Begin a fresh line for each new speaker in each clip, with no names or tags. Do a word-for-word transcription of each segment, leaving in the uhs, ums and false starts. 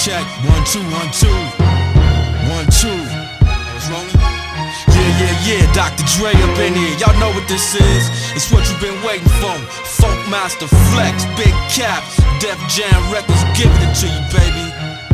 check. One, two, one, two. One, two. Rolling. Yeah, yeah, yeah, Doctor Dre up in here. Y'all know what this is. It's what you've been waiting for. Funk Master Flex, Big Cap, Def Jam Records giving it to you, baby.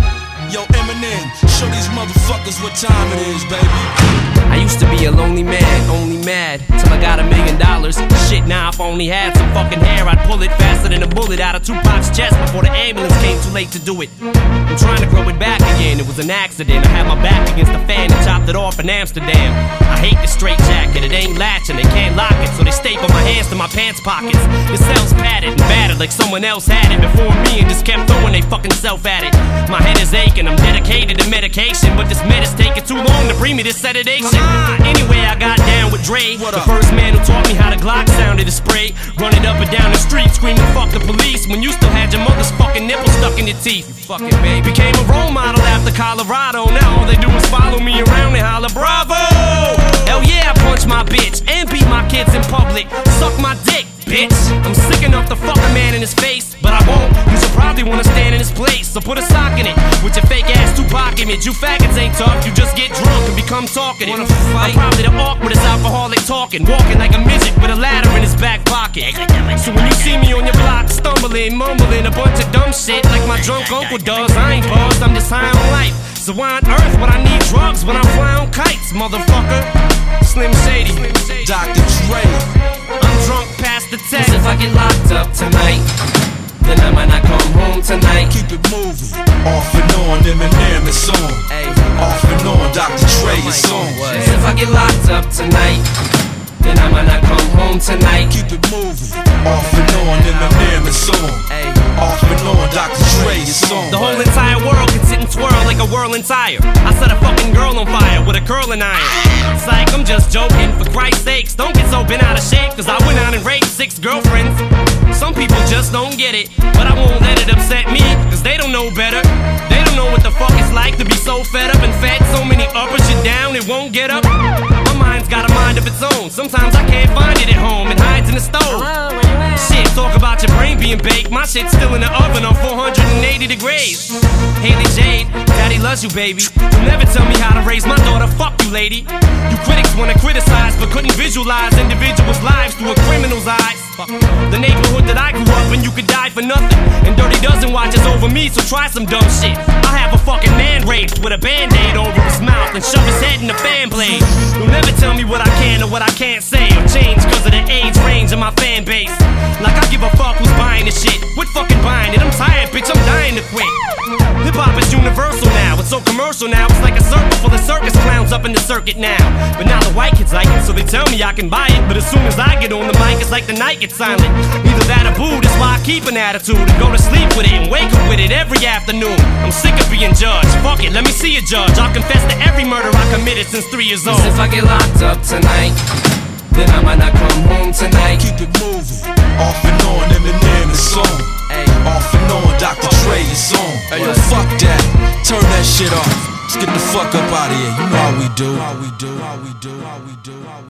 Yo, Eminem, show these motherfuckers what time it is, baby.
I used to be a lonely man, only mad, till I got a million dollars. Shit, now if I only had some fucking hair, I'd pull it faster than a bullet out of Tupac's chest before the ambulance came too late to do it. I'm trying to grow it back again, it was an accident. I had my back against the fan and chopped it off in Amsterdam. I hate the straight jacket, it ain't latching, they can't lock it, so they staple my hands to my pants pockets. The cell's padded and battered like someone else had it before me and just kept throwing they fucking self at it. My head is aching, I'm dedicated to medication, but this med is taking too long to bring me this sedation. Ah, anyway, I got down with Dre, the first man who taught me how the Glock sounded to spray. Running up and down the street screaming fuck the police when you still had your mother's fucking nipple stuck in your teeth. You fucking baby. Became a role model after Colorado, now all they do is follow me around and holler bravo. Hell yeah, I punch my bitch and beat my kids in public. Suck my dick, bitch. I'm sick enough to fuck a man in his face, but I won't. You should probably wanna stand in his place, so put a sock in it with your fake ass Tupac image. You faggots ain't tough, you just get drunk and become talkative. I'm probably the awkwardest alcoholic talking, walking like a midget with a ladder in his back pocket. So when you see me on your block stumbling, mumbling a bunch of dumb shit like my drunk uncle does, I ain't buzzed, I'm just high on life. So why on earth would I need drugs when I fly on kites, motherfucker? Slim Shady,
Doctor Dre.
I'm drunk past the test.
If I get locked up tonight, then I might not come home tonight.
Keep it moving, off and on, Eminem is on. Off and on, Doctor Dre is on.
If I get locked up tonight, then I might not come home tonight.
Keep it moving, off and on, Eminem is on. Off and on, Doctor Dre is on.
The whole entire world can sit and twirl like a whirling tire. I set a fucking girl on fire with a curling iron. It's like I'm just joking, for Christ's sakes, don't get so bent out of shape, cause I went out and raped six girlfriends. Some people just don't get it, but I won't let it upset me, cause they don't know better. They don't know what the fuck it's like to be so fed up and fed so many uppers you down it won't get up. My mind's got a mind of its own, sometimes I can't find it at home, it hides in the stove. Shit, talk about your brain being baked, my shit's still in the oven on four hundred eighty degrees. Haley Jade, daddy loves you, baby. You'll never tell me how to raise my daughter, fuck you, lady. You critics wanna criticize, but couldn't visualize individuals' lives through a criminal's eyes. The neighborhood that I grew up in, you could die for nothing, and Dirty Dozen watches over me, so try some dumb shit. I have a fucking man raped with a band-aid over his mouth and shove his head in a fan blade. You'll never tell me what I can or what I can't say or change cause of the age range of my fan base. Like I give a fuck who's buying this shit. Quit fucking buying it, I'm tired, bitch, I'm dying to quit. Hip-hop is universal now, it's so commercial now, it's like a circle full of circus clowns up in the circuit now. But now the white kids like it, so they tell me I can buy it, but as soon as I get on the mic, it's like the night gets silent. Either that or boo, that's why I keep an attitude and go to sleep with it and wake up with it every afternoon. I'm sick of being judged, fuck it, let me see a judge. I'll confess to every murder I committed since three years old.
If I get locked up tonight, then I might not come home tonight.
Keep it moving, off and on, Eminem is on. Off and on, Doctor Dre is on. Hey yo, fuck that, turn that shit off. Let's get the fuck up out of here. You know how we do. How we do. How we do. How we do.